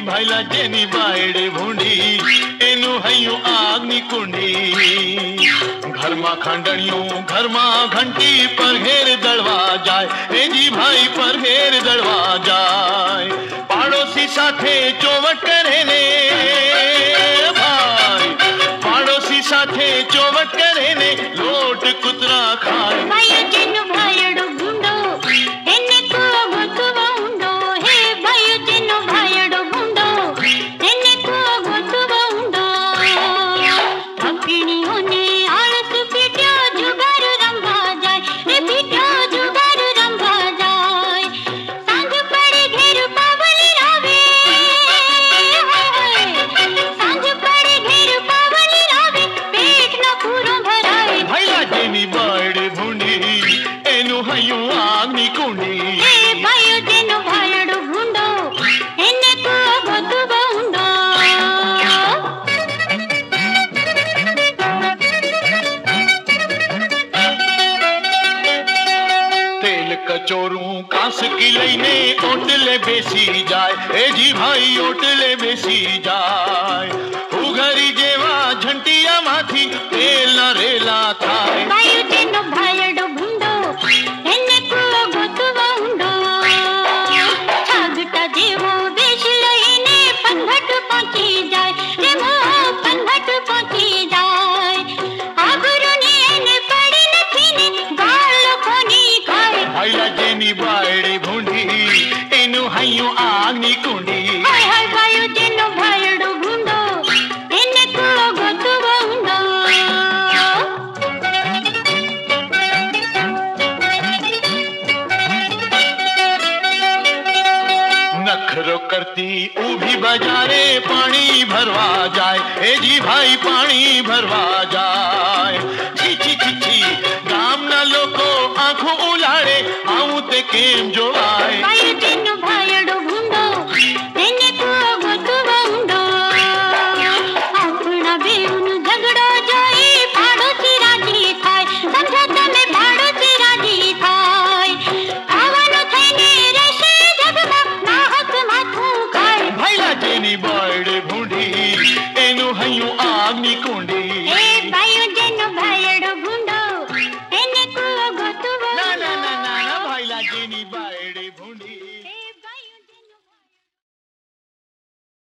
भाईला jenny बायड़े भूंडी एनु हयू आगनी कुंडी घर मा खांडणियों घर मा घंटी पर हेर दड़वा जाए ए जी भाई पर हेर दड़वा जाए पाड़ोसी साथे चौवट करे ने भाई पाड़ोसी साथे चौवट करे ने लोट कुतरा खाए भाई जेनु भाईड़ो भूंडो एने को गोतवा उंडो हे भाई जेनु भाईड़ो भूंडो एने को गोतवा उंडो अपनी होने आलस पीट्या जुगार रंभा जाए रे पीट्या जुगार रंभा जाए सांझ पड़े घेर पावली रावे सांझ पड़े घेर पावली रावे पेट न पूरो भराए भाईला जेनी बायड़े भूंडी एनु हयू आगनी कुंडी ए भाई जेनु भाईड़ो भूंडो एने को गोतवा उंडो तेल कचोरू कांस की लईने ओटले बेसी जाए ए जी भाई ओटले बेसी जाए उघरी जेवा झंटिया माथी तेल न रेला थाए भाई जेनु भाईड़ो भूंडो एने को गोतवा उंडो छागटा जेवो बेश लईने पंघट पहुंची जाए रे मो पंघट पहुंची जाए आगुरु ने एने पड़ी नथीने गाल कोनी खाए भाईला जेनी बायड़े भूंडी एनु हयू आगनी कुंडी हाय हाय भाई जेनु भाईड़ो भूंडो एने को गोतवा उंडो नखरो करती ऊभी बाजारे पानी भरवा जाए ए जी भाई पानी भरवा जाए छी छी छी छी गाम ना लोको आंखों उलाड़े आऊं ते केम जो आए भाई जेनु भाईड़ो भूंडो एने को गोतवा उंडो अपना बेउन झगड़ो जोई पाड़ोसी राजी थाय समझौता में पाड़ोसी राजी थाय खावानो थईने रेशे जगमा नाहक माथू खाए भाईला जेनी बायड़े भूंडी एनु हयू आगनी कुंडी ए